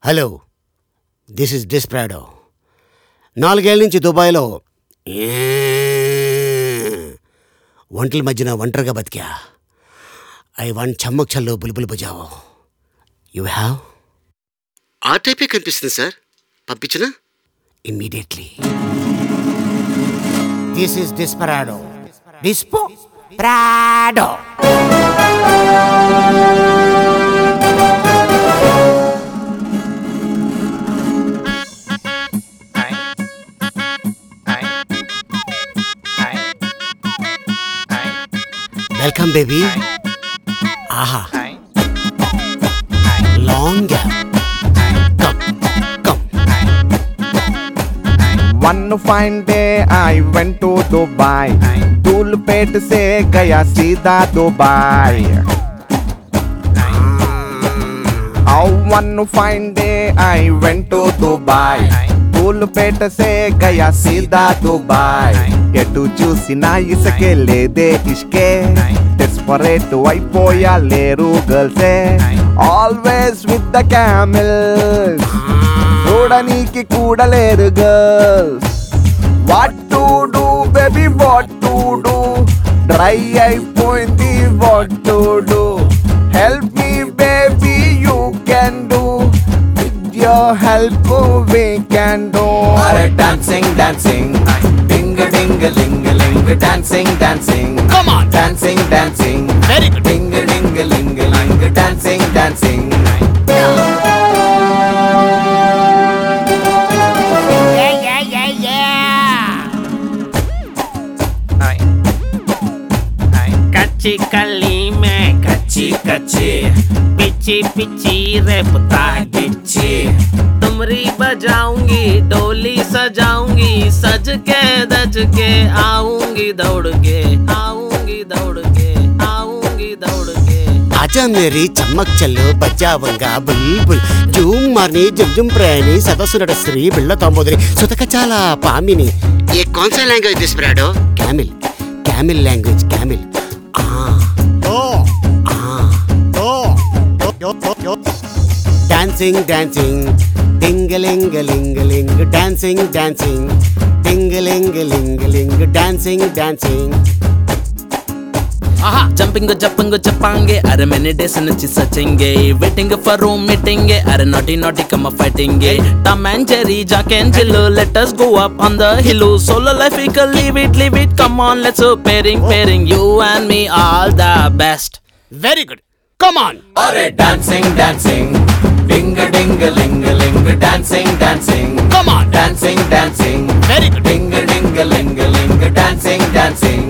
Hello, this is డిస్ప్రాడో. 4 ఏళ్ళ నుంచి దుబాయ్లో ఒంటల మధ్యన ఒంటరిగా బతికా. I want Chammak చల్లో Bulbul బజావో. You have? ఆ టైపే కనిపిస్తుంది సార్. పంపించనా? Immediately. This is desperado. Desperado. Welcome baby. ఆహా, long gap. One fine day I went to Dubai. Dhulpet se gaya seedha Dubai. Oh, one fine day I went to Dubai. Dhulpet se gaya seedha Dubai. Etu chusina isake lede ishke. Desperate అయిపోయా లేరు girls. Always with the camels. చూడనీకి కూడా లేరు girls. What to do baby, what to do? Dry అయిపోయింది, what to do? Help me baby, you can do. With your help we can do. అరే dancing dancing, ding ding ling ling. Dancing dancing, Come on. Dancing dancing. Very good. Ding ding ling ling. Dancing dancing. कच्ची कली में कच्ची कच्ची, peachy peachy रेपता गिच्ची. तुमरी बजाऊंगी, डोली सजाऊंगी, सज के दज के आऊंगी दौड़ के, आऊंगी दौड़ के, आऊंगी दौड़ के. आजा मेरी चमक चलो बजावंगा बुलबुल. జూమ్ మార్ని జుమ్ ప్రాణి సదస్సునట శ్రీ బిళ్ళ తొంబోదిని సుతక చాలా పామిని. ఏ कौन सा language desperado? Camel. Camel language. Camel. Dancing dancing, డింగలింగలింగలింగ్. డాన్సింగ్ డాన్సింగ్, డింగలింగలింగలింగ్. Dancing dancing. जंपिंग जंपिंग जपांगे, अरे मैंने डेस नची सचेंगे. वेटिंग फॉर रूम मीटिंगे, अरे नॉटी नॉटी कम फाइटिंगे. Tom and Jerry, Jack and Jill, let us go up on the hill. Solo life we can leave it, come on let's go pairing you and me all the best. Very good. Come on. अरे dancing dancing, ding ding ling ling. Dancing dancing, Come on. dancing dancing. Very good. Ding ding ling ling. Dancing dancing.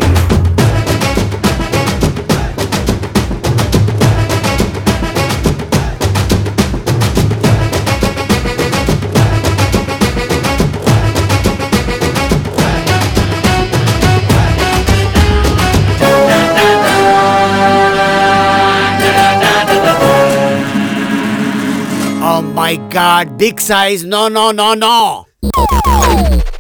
Oh my God, big size. No.